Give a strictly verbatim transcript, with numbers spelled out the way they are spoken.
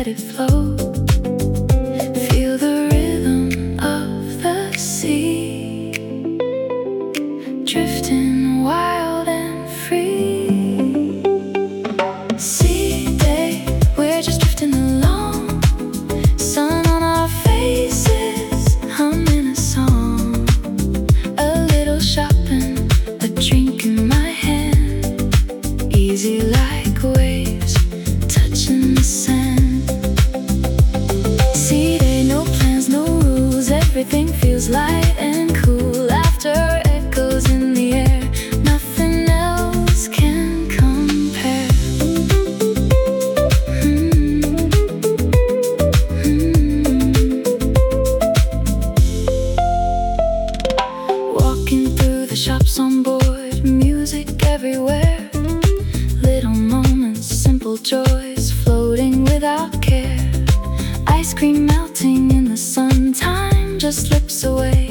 it flow. Feel the rhythm of the sea, drifting wild and free. Sea day, we're just drifting along, sun on our faces, humming a song. A little shopping, a drink in my hand, easy like waves touching the sand. Sea day, no plans, no rules, everything feels light and cool. Laughter echoes in the air, nothing else can compare. mm. Mm. Walking through the shops on board, music everywhere, little moments, simple joys, floating without care. Ice cream melting in the sun, time just slips away.